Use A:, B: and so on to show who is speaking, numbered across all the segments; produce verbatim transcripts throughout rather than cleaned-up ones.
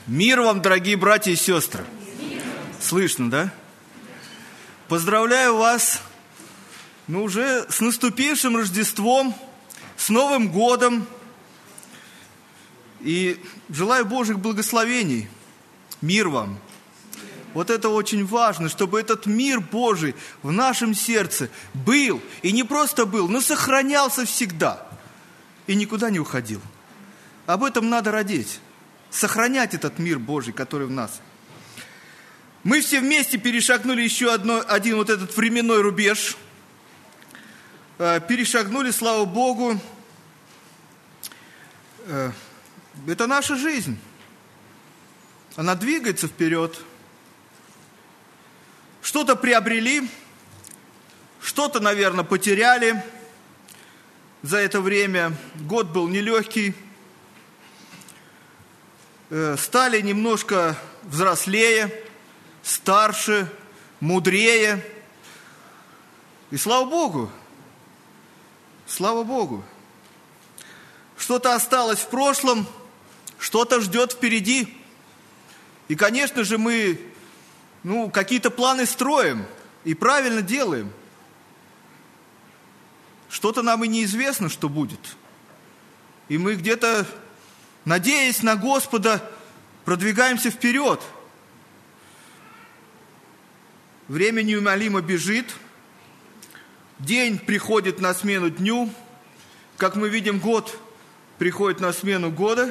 A: Мир вам, дорогие братья и сестры. Слышно, да? Поздравляю вас, ну, уже с наступившим Рождеством, с Новым годом. И желаю Божьих благословений. Мир вам. Вот это очень важно, чтобы этот мир Божий в нашем сердце был. И не просто был, но сохранялся всегда. И никуда не уходил. Об этом надо родить. Сохранять этот мир Божий, который в нас. Мы все вместе перешагнули еще одно, один вот этот временной рубеж. Перешагнули, слава Богу. Это наша жизнь. Она двигается вперед. Что-то приобрели, что-то, наверное, потеряли за это время. Год был нелегкий. Стали немножко взрослее, старше, мудрее. И слава Богу, слава Богу. Что-то осталось в прошлом, что-то ждет впереди. И, конечно же, мы ну, какие-то планы строим и правильно делаем. Что-то нам и неизвестно, что будет. И мы где-то, надеясь на Господа, продвигаемся вперед. Время неумолимо бежит. День приходит на смену дню. Как мы видим, год приходит на смену года.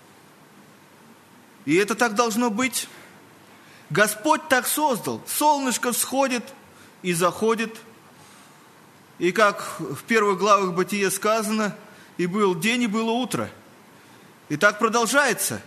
A: И это так должно быть. Господь так создал. Солнышко всходит и заходит. И как в первых главах Бытия сказано, и был день, и было утро. И так продолжается.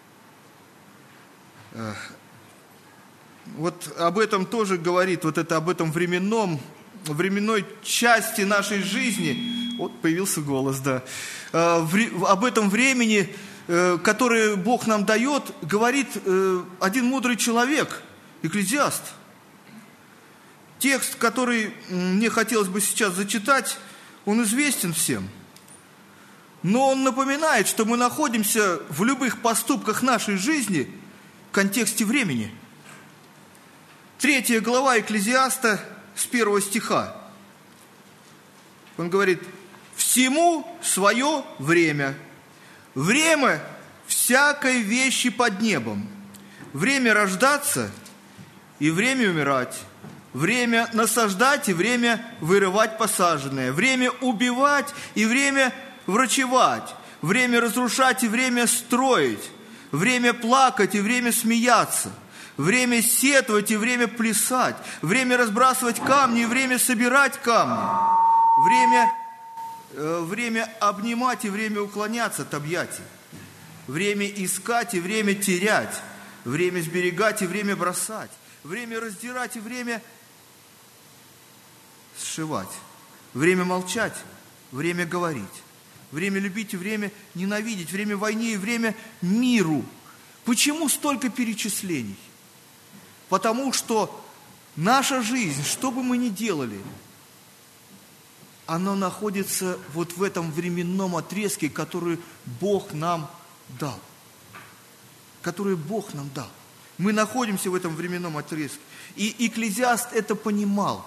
A: Вот об этом тоже говорит, вот это об этом временном, временной части нашей жизни. Вот появился голос, да. Об этом времени, которое Бог нам дает, говорит один мудрый человек, Экклезиаст. Текст, который мне хотелось бы сейчас зачитать, он известен всем. Но он напоминает, что мы находимся в любых поступках нашей жизни в контексте времени. Третья глава Экклезиаста с первого стиха. Он говорит: «Всему свое время, время всякой вещи под небом, время рождаться и время умирать, время насаждать и время вырывать посаженное, время убивать и время врачевать, время разрушать и время строить, время плакать и время смеяться, время сетовать и время плясать, время разбрасывать камни и время собирать камни, время, э, время обнимать и время уклоняться от объятий, время искать и время терять, время сберегать и время бросать, время раздирать и время сшивать, время молчать, время говорить, время любить и время ненавидеть, время войне и время миру». Почему столько перечислений? Потому что наша жизнь, что бы мы ни делали, она находится вот в этом временном отрезке, который Бог нам дал. Который Бог нам дал. Мы находимся в этом временном отрезке. И Экклезиаст это понимал.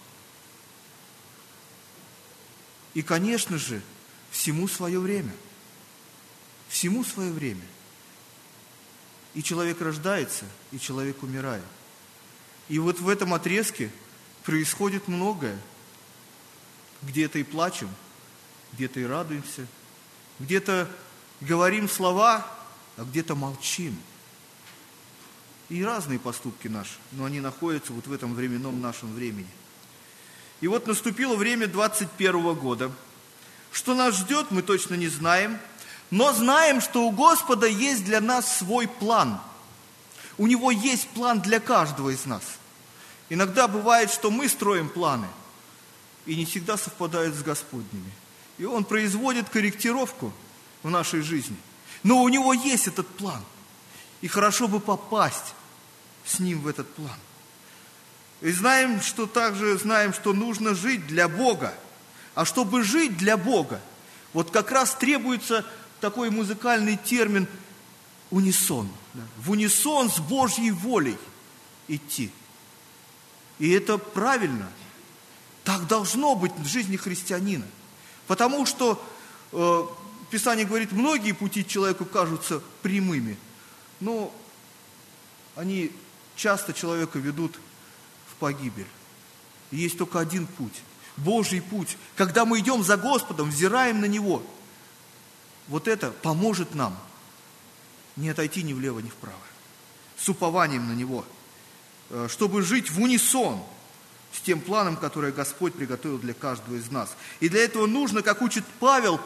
A: И, конечно же, всему свое время. Всему свое время. И человек рождается, и человек умирает. И вот в этом отрезке происходит многое. Где-то и плачем, где-то и радуемся, где-то говорим слова, а где-то молчим. И разные поступки наши, но они находятся вот в этом временном нашем времени. И вот наступило время двадцать первого года. Что нас ждет, мы точно не знаем, но знаем, что у Господа есть для нас свой план. У Него есть план для каждого из нас. Иногда бывает, что мы строим планы, и не всегда совпадают с Господними. И Он производит корректировку в нашей жизни. Но у Него есть этот план. И хорошо бы попасть с Ним в этот план. И знаем, что также знаем, что нужно жить для Бога. А чтобы жить для Бога, вот как раз требуется такой музыкальный термин унисон. да, в унисон с Божьей волей идти. И это правильно. Так должно быть в жизни христианина. Потому что э, Писание говорит, многие пути человеку кажутся прямыми, но они часто человека ведут в погибель. И есть только один путь, Божий путь. Когда мы идем за Господом, взираем на Него, вот это поможет нам не отойти ни влево, ни вправо, с упованием на Него, чтобы жить в унисон с тем планом, который Господь приготовил для каждого из нас. И для этого нужно, как учит Павел,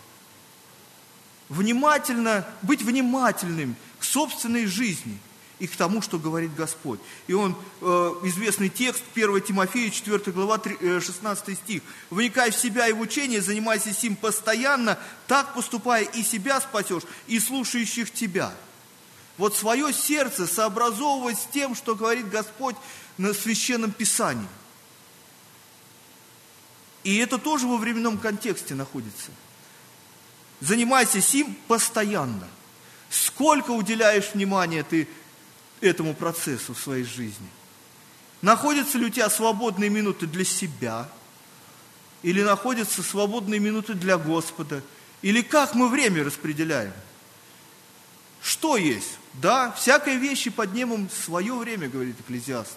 A: внимательно, быть внимательным к собственной жизни и к тому, что говорит Господь. И он, э, известный текст, первое Тимофею, четвёртая глава, шестнадцатый стих. «Вникай в себя и в учение, занимайся сим постоянно, так поступая и себя спасешь, и слушающих тебя». Вот свое сердце сообразовывать с тем, что говорит Господь на Священном Писании. И это тоже во временном контексте находится. Занимайся сим постоянно. Сколько уделяешь внимания ты этому процессу в своей жизни? Находятся ли у тебя свободные минуты для себя? Или находятся свободные минуты для Господа? Или как мы время распределяем? Что есть? Да, всякой вещи поднимем свое время, говорит Экклезиаст.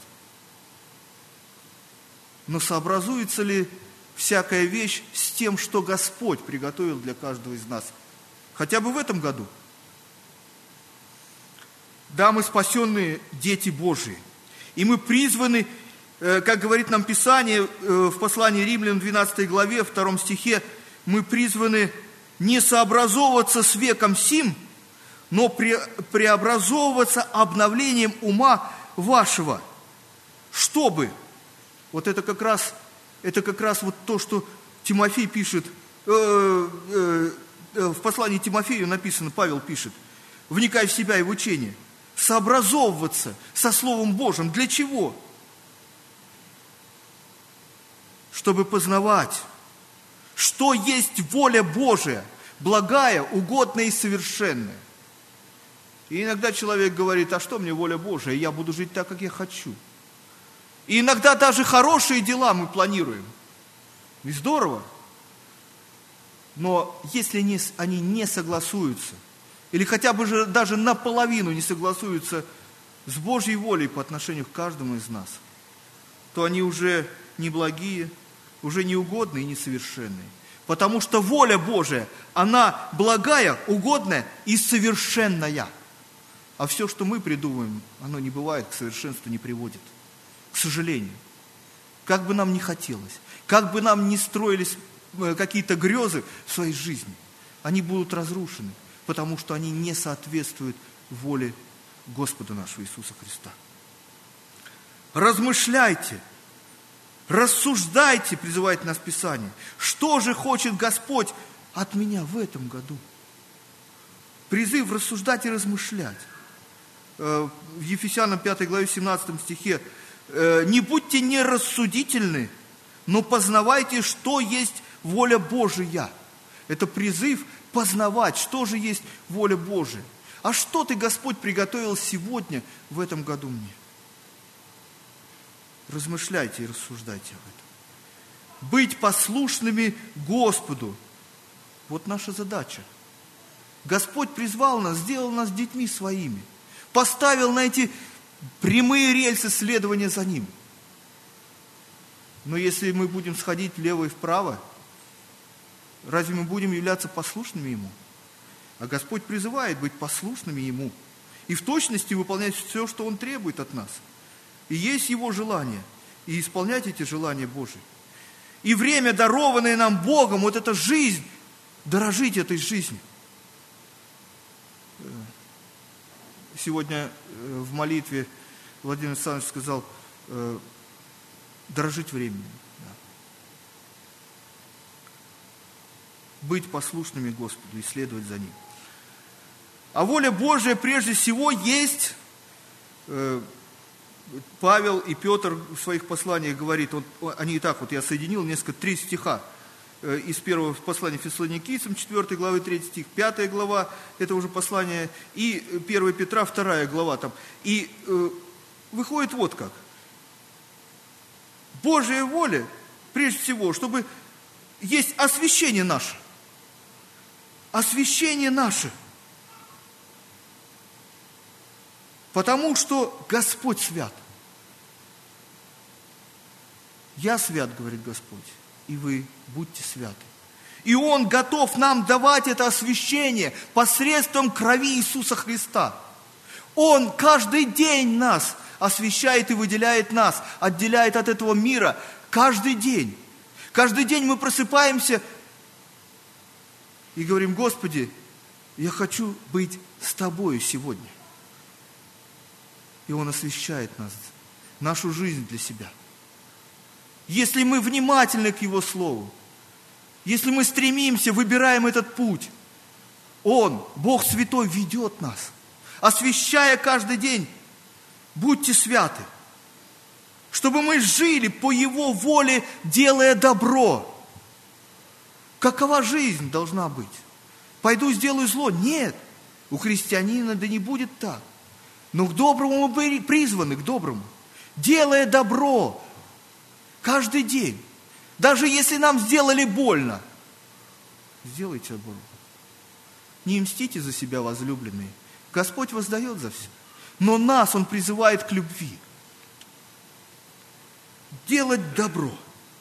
A: Но сообразуется ли всякая вещь с тем, что Господь приготовил для каждого из нас? Хотя бы в этом году. Да, мы спасенные дети Божии. И мы призваны, как говорит нам Писание в послании Римлянам двенадцатой главе, втором стихе, мы призваны не сообразовываться с веком сим, но преобразовываться обновлением ума вашего, чтобы, вот это как раз, это как раз вот то, что Тимофей пишет, э, э, э, в послании Тимофею написано, Павел пишет, вникай в себя и в учение, сообразовываться со Словом Божьим. Для чего? Чтобы познавать, что есть воля Божия, благая, угодная и совершенная. И иногда человек говорит, а что мне воля Божия, я буду жить так, как я хочу. И иногда даже хорошие дела мы планируем. И здорово. Но если они, они не согласуются, или хотя бы же даже наполовину не согласуются с Божьей волей по отношению к каждому из нас, то они уже неблагие, уже неугодные и несовершенные. Потому что воля Божия, она благая, угодная и совершенная. А все, что мы придумаем, оно не бывает, к совершенству не приводит. К сожалению. Как бы нам ни хотелось, как бы нам ни строились какие-то грезы в своей жизни, они будут разрушены, потому что они не соответствуют воле Господа нашего Иисуса Христа. Размышляйте, рассуждайте, призывает нас Писание. Что же хочет Господь от меня в этом году? Призыв рассуждать и размышлять. В Ефесянам пятой главе семнадцатом стихе: «Не будьте нерассудительны, но познавайте, что есть воля Божия». Это призыв познавать, что же есть воля Божия. А что ты, Господь, приготовил сегодня, в этом году мне? Размышляйте и рассуждайте об этом. Быть послушными Господу. Вот наша задача. Господь призвал нас, сделал нас детьми своими. Поставил на эти прямые рельсы следования за Ним. Но если мы будем сходить влево и вправо, разве мы будем являться послушными Ему? А Господь призывает быть послушными Ему и в точности выполнять все, что Он требует от нас. И есть Его желание, и исполнять эти желания Божьи. И время, дарованное нам Богом, вот эта жизнь, дорожить этой жизнью. Сегодня в молитве Владимир Александрович сказал, дорожить временем. Да. Быть послушными Господу и следовать за Ним. А воля Божия прежде всего есть, Павел и Петр в своих посланиях говорит, вот, они и так, вот я соединил несколько, три стиха. из первого послания Фессалоникийцам, четвёртой главы, третий стих, пятая глава, это уже послание, и первое Петра, вторая глава там. И э, выходит вот как. Божья воля, прежде всего, чтобы есть освящение наше. Освящение наше. Потому что Господь свят. Я свят, говорит Господь, и вы будьте святы. И Он готов нам давать это освящение посредством крови Иисуса Христа. Он каждый день нас освящает и выделяет нас, отделяет от этого мира. Каждый день. Каждый день мы просыпаемся и говорим: Господи, я хочу быть с Тобою сегодня. И Он освящает нас, нашу жизнь для себя. Если мы внимательны к Его Слову, если мы стремимся, выбираем этот путь, Он, Бог Святой, ведет нас, освящая каждый день. Будьте святы, чтобы мы жили по Его воле, делая добро. Какова жизнь должна быть? Пойду сделаю зло? Нет, у христианина да не будет так. Но к доброму мы призваны, к доброму. Делая добро каждый день. Даже если нам сделали больно, сделайте добро. Не мстите за себя, возлюбленные. Господь воздает за все. Но нас Он призывает к любви. Делать добро.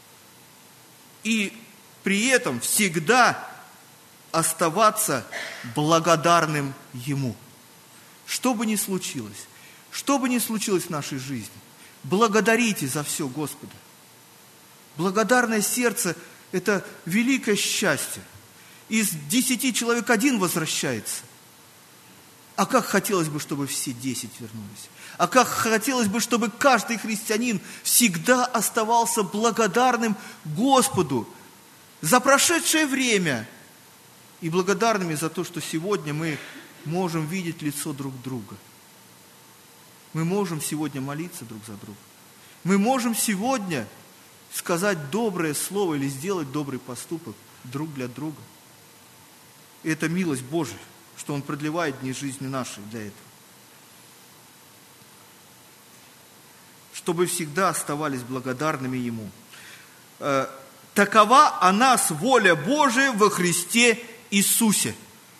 A: И при этом всегда оставаться благодарным Ему. Что бы ни случилось, что бы ни случилось в нашей жизни, благодарите за все Господа. Благодарное сердце – это великое счастье. Из десяти человек один возвращается. А как хотелось бы, чтобы все десять вернулись. А как хотелось бы, чтобы каждый христианин всегда оставался благодарным Господу за прошедшее время и благодарными за то, что сегодня мы можем видеть лицо друг друга. Мы можем сегодня молиться друг за друга. Мы можем сегодня сказать доброе слово или сделать добрый поступок друг для друга. И это милость Божия, что Он продлевает дни жизни нашей для этого. Чтобы всегда оставались благодарными Ему. Такова о нас воля Божия во Христе Иисусе.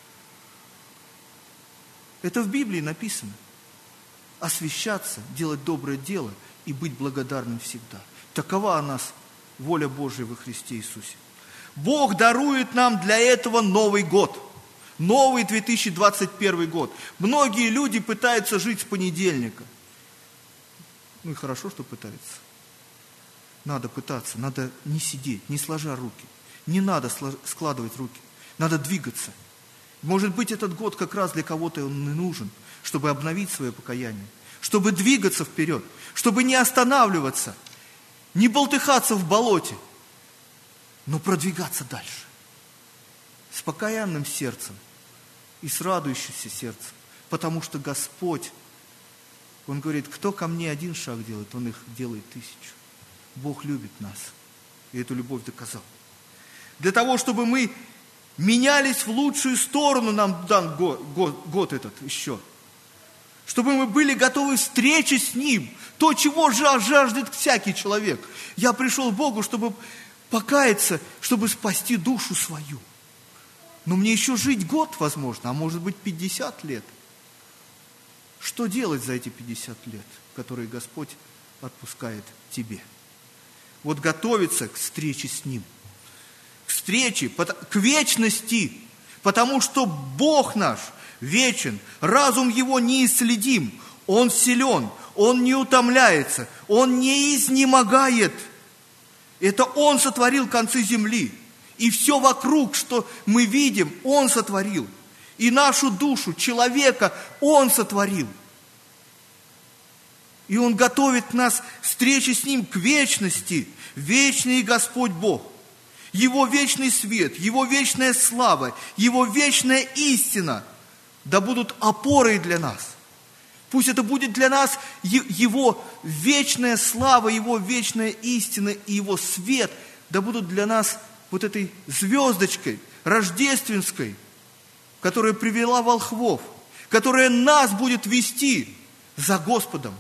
A: Это в Библии написано. Освящаться, делать доброе дело и быть благодарным всегда. Такова о нас воля Божия во Христе Иисусе. Бог дарует нам для этого Новый год. Новый две тысячи двадцать первый год. Многие люди пытаются жить с понедельника. Ну и хорошо, что пытаются. Надо пытаться, надо не сидеть, не сложа руки. Не надо складывать руки, надо двигаться. Может быть, этот год как раз для кого-то он и нужен, чтобы обновить свое покаяние, чтобы двигаться вперед, чтобы не останавливаться, не болтыхаться в болоте, но продвигаться дальше. С покаянным сердцем и с радующимся сердцем, потому что Господь, Он говорит: кто ко мне один шаг делает, Он их делает тысячу. Бог любит нас, и эту любовь доказал. Для того, чтобы мы менялись в лучшую сторону, нам дан год, год, год этот еще. Чтобы мы были готовы к встрече с Ним. То, чего жаждет всякий человек. Я пришел к Богу, чтобы покаяться, чтобы спасти душу свою. Но мне еще жить год, возможно, а может быть пятьдесят лет. Что делать за эти пятьдесят лет, которые Господь отпускает тебе? Вот готовиться к встрече с Ним. К встрече, к вечности. Потому что Бог наш вечен, разум Его неисследим. Он силен, Он не утомляется, Он не изнемогает. Это Он сотворил концы земли. И все вокруг, что мы видим, Он сотворил. И нашу душу, человека, Он сотворил. И Он готовит нас к встрече с Ним, к вечности. Вечный Господь Бог. Его вечный свет, Его вечная слава, Его вечная истина да будут опорой для нас. Пусть это будет для нас Его вечная слава, Его вечная истина и Его свет да будут для нас вот этой звездочкой рождественской, которая привела волхвов, которая нас будет вести за Господом.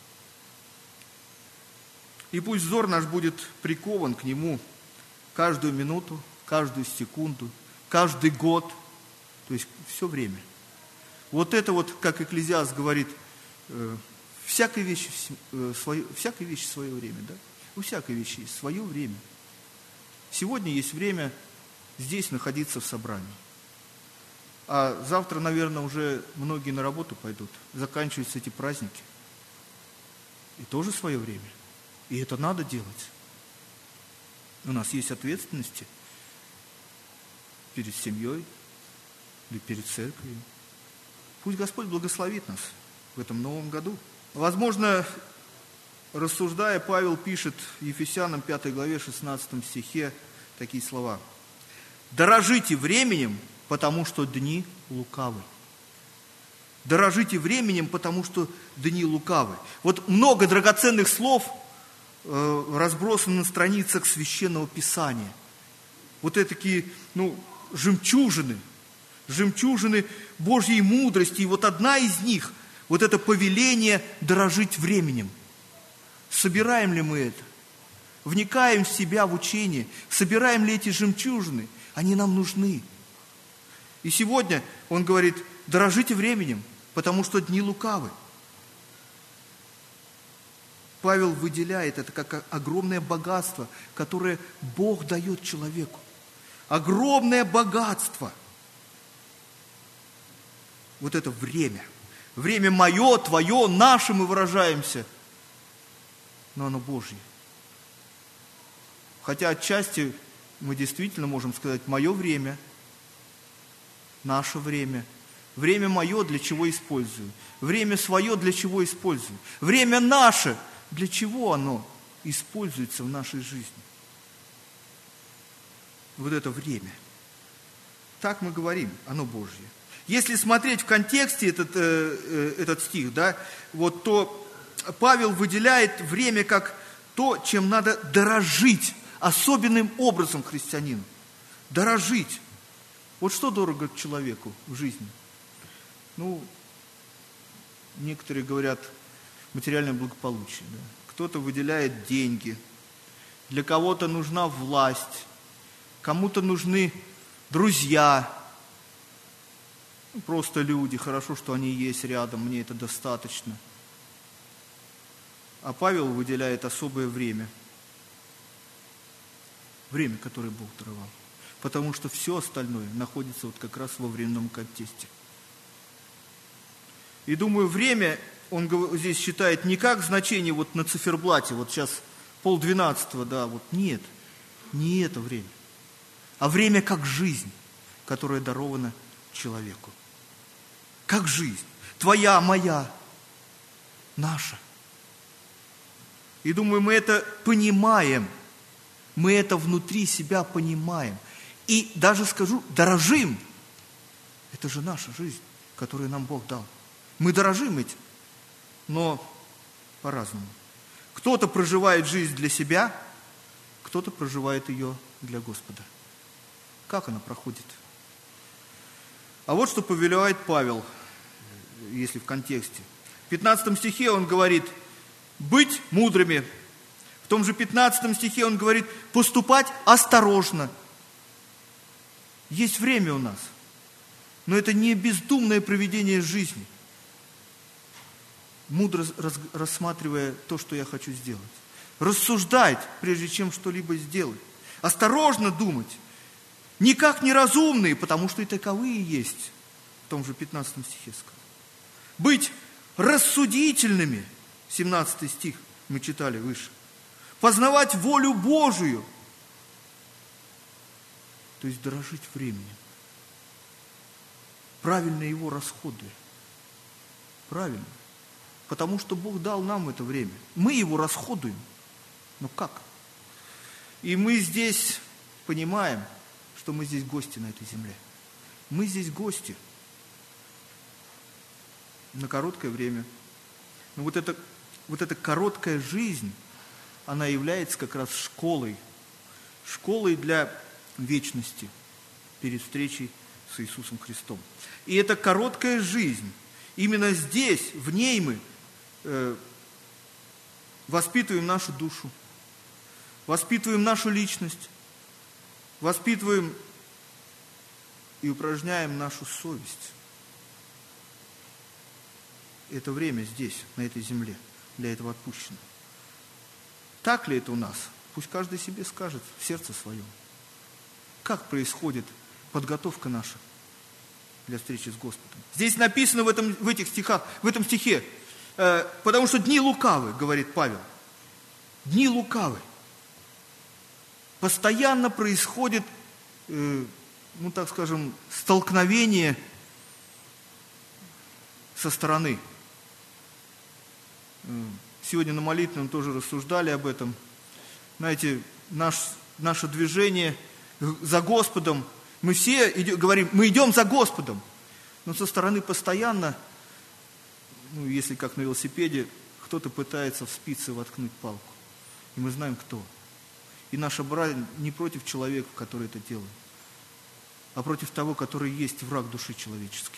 A: И пусть взор наш будет прикован к Нему каждую минуту, каждую секунду, каждый год, то есть все время. Вот это вот, как Экклезиаст говорит, э, всякой вещи, э, свое, всякой вещи свое время, да? У всякой вещи есть свое время. Сегодня есть время здесь находиться в собрании. А завтра, наверное, уже многие на работу пойдут. Заканчиваются эти праздники. И тоже свое время. И это надо делать. У нас есть ответственности перед семьей или перед церковью. Пусть Господь благословит нас в этом новом году. Возможно, рассуждая, Павел пишет Ефесянам пятой главе шестнадцатом стихе такие слова. «Дорожите временем, потому что дни лукавы». Дорожите временем, потому что дни лукавы. Вот много драгоценных слов э, разбросано на страницах Священного Писания. Вот это такие, ну, жемчужины, жемчужины Божьей мудрости. И вот одна из них, вот это повеление дорожить временем. Собираем ли мы это? Вникаем в себя, в учение? Собираем ли эти жемчужины? Они нам нужны. И сегодня он говорит, дорожите временем, потому что дни лукавы. Павел выделяет это как огромное богатство, которое Бог дает человеку. Огромное богатство. Вот это время. Время мое, твое, наше мы выражаемся. Но оно Божье. Хотя отчасти мы действительно можем сказать, мое время, наше время. Время мое для чего использую? Время свое для чего использую? Время наше, для чего оно используется в нашей жизни? Вот это время. Так мы говорим, оно Божье. Если смотреть в контексте этот, э, этот стих, да, вот, то Павел выделяет время как то, чем надо дорожить особенным образом христианину. Дорожить. Вот что дорого человеку в жизни? Ну, некоторые говорят материальное благополучие. Да? Кто-то выделяет деньги. Для кого-то нужна власть. Кому-то нужны друзья. Просто люди. Хорошо, что они есть рядом. Мне это достаточно. А Павел выделяет особое время. Время, которое Бог даровал. Потому что все остальное находится вот как раз во временном контексте. И думаю, время, он здесь считает не как значение вот на циферблате, вот сейчас полдвенадцатого, да, вот нет, не это время, а время как жизнь, которая дарована человеку. Как жизнь, твоя, моя, наша. И думаю, мы это понимаем, мы это внутри себя понимаем. И даже скажу, дорожим. Это же наша жизнь, которую нам Бог дал. Мы дорожим этим, но по-разному. Кто-то проживает жизнь для себя, кто-то проживает ее для Господа. Как она проходит? А вот что повелевает Павел, если в контексте. В пятнадцатом стихе он говорит, быть мудрыми. В том же пятнадцатом стихе он говорит, поступать осторожно. Есть время у нас, но это не бездумное проведение жизни. Мудро рассматривая то, что я хочу сделать. Рассуждать, прежде чем что-либо сделать. Осторожно думать. Никак не разумные, потому что и таковые есть. В том же пятнадцатом стихе сказано. Быть рассудительными. семнадцатый стих мы читали выше. Познавать волю Божию. То есть дорожить временем. Правильно его расходуя. Правильно. Потому что Бог дал нам это время. Мы его расходуем. Но как? И мы здесь понимаем, что мы здесь гости на этой земле. Мы здесь гости. На короткое время. Но вот эта, вот эта короткая жизнь, она является как раз школой. Школой для вечности перед встречей с Иисусом Христом. И эта короткая жизнь, именно здесь, в ней мы э, воспитываем нашу душу, воспитываем нашу личность, воспитываем и упражняем нашу совесть. Это время здесь, на этой земле, для этого отпущено. Так ли это у нас? Пусть каждый себе скажет в сердце своем. Как происходит подготовка наша для встречи с Господом? Здесь написано в, этом, в этих стихах, в этом стихе, э, потому что дни лукавы, говорит Павел. Дни лукавы. Постоянно происходит, э, ну так скажем, столкновение со стороны. Сегодня на молитвенном тоже рассуждали об этом. Знаете, наш, наше движение за Господом, мы все идем, говорим, мы идем за Господом, но со стороны постоянно, ну, если как на велосипеде, кто-то пытается в спицы воткнуть палку. И мы знаем, кто. И наша брань не против человека, который это делает, а против того, который есть враг души человеческой.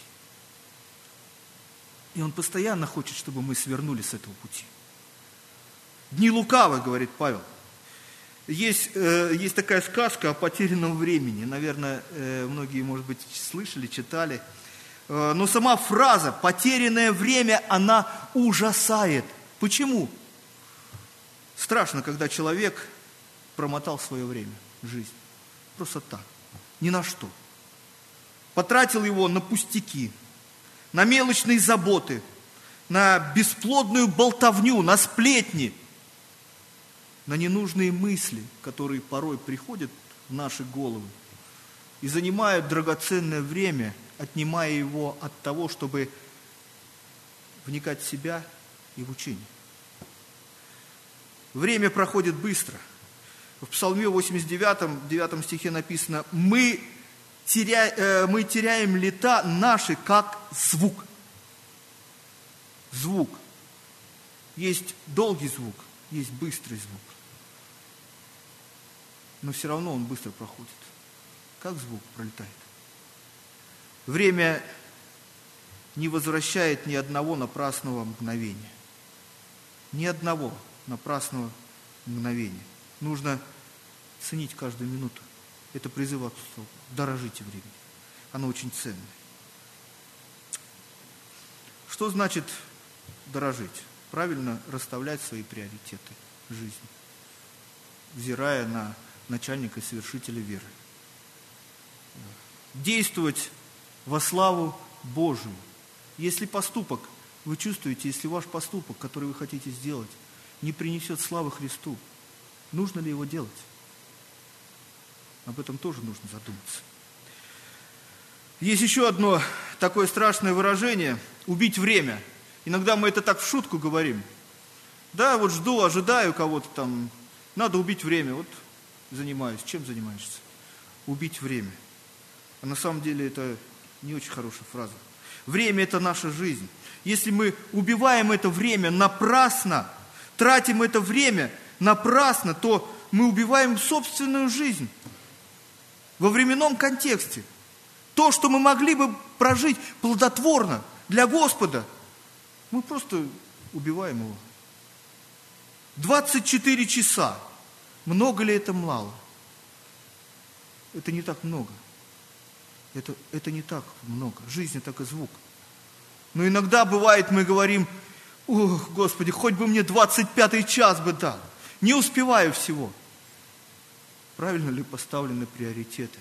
A: И он постоянно хочет, чтобы мы свернули с этого пути. Дни лукавы, говорит Павел. Есть, э, есть такая сказка о потерянном времени. Наверное, э, многие, может быть, слышали, читали. Э, но сама фраза «потерянное время», она ужасает. Почему? Страшно, когда человек промотал свое время, жизнь. Просто так. Ни на что. Потратил его на пустяки, на мелочные заботы, на бесплодную болтовню, на сплетни, на ненужные мысли, которые порой приходят в наши головы и занимают драгоценное время, отнимая его от того, чтобы вникать в себя и в учение. Время проходит быстро. В Псалме восемьдесят девятом, девятом стихе написано: «Мы теря, э, мы теряем лета наши, как звук». Звук. Есть долгий звук, есть быстрый звук. Но все равно он быстро проходит. Как звук пролетает. Время не возвращает ни одного напрасного мгновения. Ни одного напрасного мгновения. Нужно ценить каждую минуту. Это призыв отцу. Дорожите временем. Оно очень ценное. Что значит дорожить? Правильно расставлять свои приоритеты в жизни, взирая на начальника и совершителя веры. Действовать во славу Божию. Если поступок, вы чувствуете, если ваш поступок, который вы хотите сделать, не принесет славы Христу, нужно ли его делать? Об этом тоже нужно задуматься. Есть еще одно такое страшное выражение – убить время. Иногда мы это так в шутку говорим. Да, вот жду, ожидаю кого-то там. Надо убить время. Вот занимаюсь. Чем занимаешься? Убить время. А на самом деле это не очень хорошая фраза. Время – это наша жизнь. Если мы убиваем это время напрасно, тратим это время напрасно, то мы убиваем собственную жизнь во временном контексте. То, что мы могли бы прожить плодотворно для Господа, мы просто убиваем его. двадцать четыре часа. Много ли это, мало? Это не так много. Это, это не так много. Жизнь – это как звук. Но иногда бывает, мы говорим: ох, Господи, хоть бы мне двадцать пятый час бы дал. Не успеваю всего. Правильно ли поставлены приоритеты?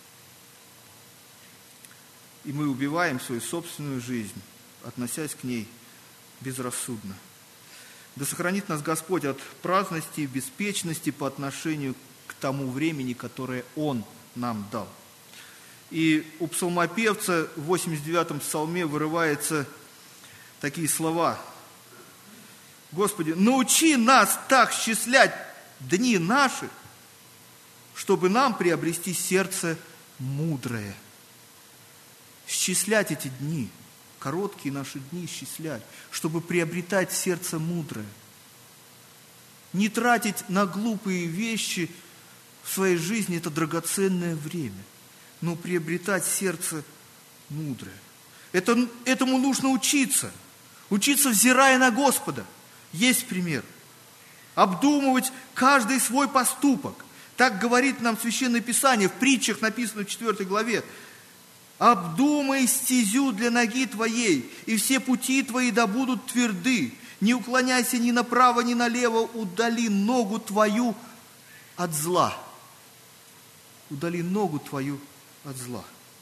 A: И мы убиваем свою собственную жизнь, относясь к ней безрассудно. Да сохранит нас Господь от праздности и беспечности по отношению к тому времени, которое Он нам дал. И у псалмопевца в восемьдесят девятом псалме вырываются такие слова: Господи, научи нас так счислять дни наши, чтобы нам приобрести сердце мудрое. Счислять эти дни, короткие наши дни счислять, чтобы приобретать сердце мудрое. Не тратить на глупые вещи в своей жизни это драгоценное время. Но приобретать сердце мудрое. Это, этому нужно учиться. Учиться, взирая на Господа. Есть пример. Обдумывать каждый свой поступок. Так говорит нам Священное Писание. В притчах написано в четвёртой главе. «Обдумай стезю для ноги твоей, и все пути твои да будут тверды. Не уклоняйся ни направо, ни налево, удали ногу твою от зла». Удали ногу твою от зла.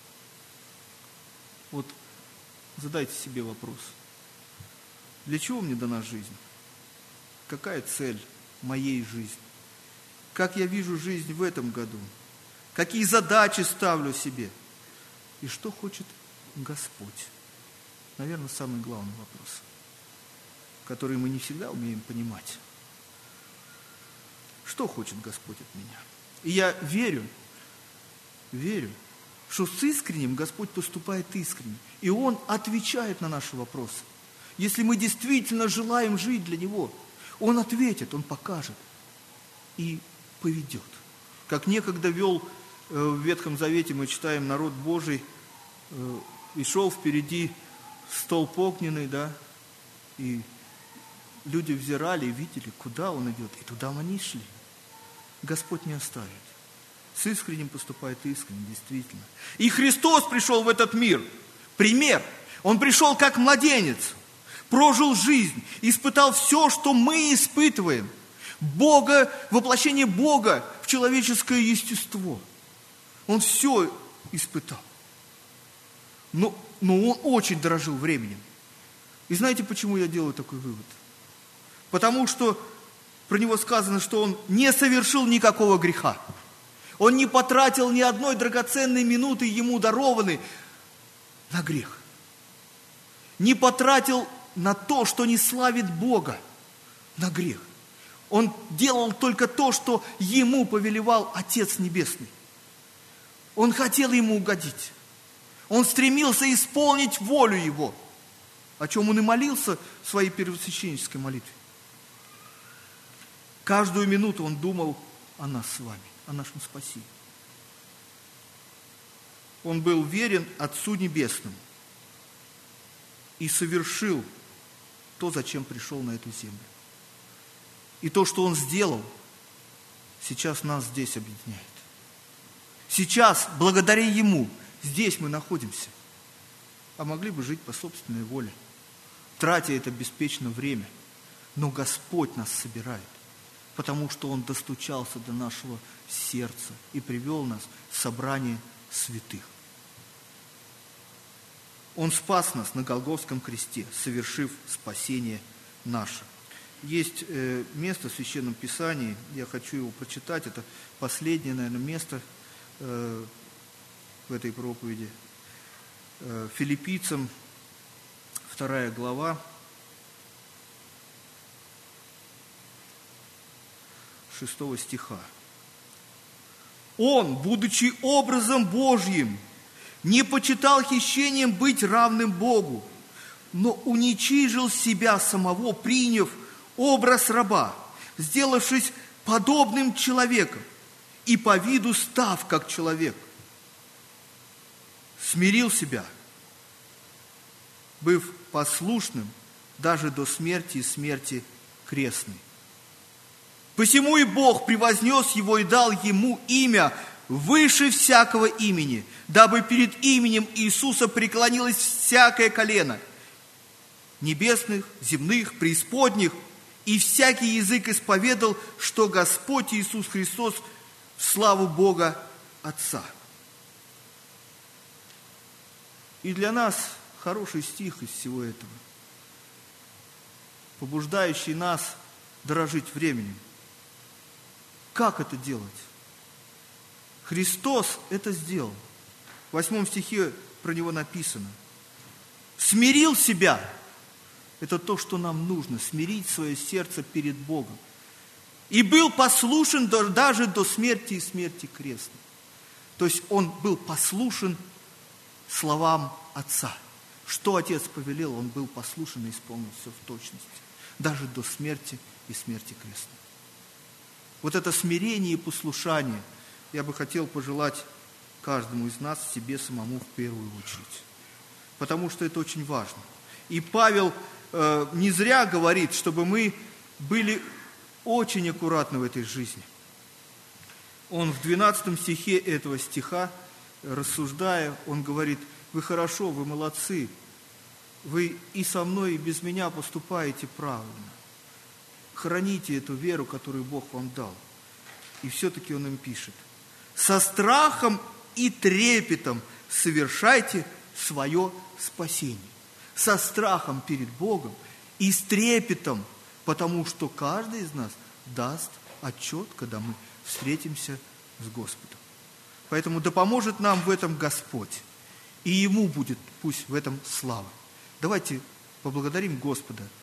A: Вот задайте себе вопрос. Для чего мне дана жизнь? Какая цель моей жизни? Как я вижу жизнь в этом году? Какие задачи ставлю себе? И что хочет Господь? Наверное, самый главный вопрос, который мы не всегда умеем понимать. Что хочет Господь от меня? И я верю, верю, что с искренним Господь поступает искренне. И Он отвечает на наши вопросы. Если мы действительно желаем жить для Него, Он ответит, Он покажет и поведет. Как некогда вел э, в Ветхом Завете, мы читаем, народ Божий, э, и шел впереди столб огненный, да, и люди взирали и видели, куда Он идет, и туда они шли. Господь не оставит. С искренним поступает искренне, действительно. И Христос пришел в этот мир. Пример. Он пришел как младенец, прожил жизнь, испытал все, что мы испытываем. Бога, воплощение Бога в человеческое естество. Он все испытал. Но, но он очень дорожил временем. И знаете, почему я делаю такой вывод? Потому что про него сказано, что он не совершил никакого греха. Он не потратил ни одной драгоценной минуты ему дарованной на грех. Не потратил на то, что не славит Бога, на грех. Он делал только то, что ему повелевал Отец Небесный. Он хотел ему угодить. Он стремился исполнить волю Его, о чем он и молился в своей первосвященнической молитве. Каждую минуту он думал о нас с вами, о нашем спасении. Он был верен Отцу Небесному и совершил то, зачем пришел на эту землю. И то, что Он сделал, сейчас нас здесь объединяет. Сейчас, благодаря Ему, здесь мы находимся. А могли бы жить по собственной воле, тратя это беспечно время. Но Господь нас собирает, потому что Он достучался до нашего сердца и привел нас в собрание святых. Он спас нас на Голгофском кресте, совершив спасение наше. Есть э, место в Священном Писании, я хочу его прочитать, это последнее, наверное, место э, в этой проповеди. Э, Филиппийцам, вторая глава, шестого стиха. Он, будучи образом Божьим, не почитал хищением быть равным Богу, но уничижил себя самого, приняв образ раба, сделавшись подобным человеком и по виду став как человек. Смирил себя, быв послушным даже до смерти и смерти крестной. Посему и Бог превознес его и дал ему имя выше всякого имени, дабы перед именем Иисуса преклонилось всякое колено, небесных, земных, преисподних, и всякий язык исповедал, что Господь Иисус Христос в славу Бога Отца. И для нас хороший стих из всего этого, побуждающий нас дорожить временем. Как это делать? Христос это сделал. В восьмом стихе про Него написано. Смирил себя. Это то, что нам нужно. Смирить свое сердце перед Богом. И был послушен даже до смерти и смерти крестной. То есть Он был послушен словам Отца. Что Отец повелел, Он был послушен и исполнил все в точности. Даже до смерти и смерти крестной. Вот это смирение и послушание – я бы хотел пожелать каждому из нас, себе самому в первую очередь. Потому что это очень важно. И Павел э, не зря говорит, чтобы мы были очень аккуратны в этой жизни. Он в двенадцатом стихе этого стиха, рассуждая, он говорит: вы хорошо, вы молодцы, вы и со мной, и без меня поступаете правильно. Храните эту веру, которую Бог вам дал. И все-таки он им пишет: со страхом и трепетом совершайте свое спасение. Со страхом перед Богом и с трепетом, потому что каждый из нас даст отчет, когда мы встретимся с Господом. Поэтому да поможет нам в этом Господь, и Ему будет пусть в этом слава. Давайте поблагодарим Господа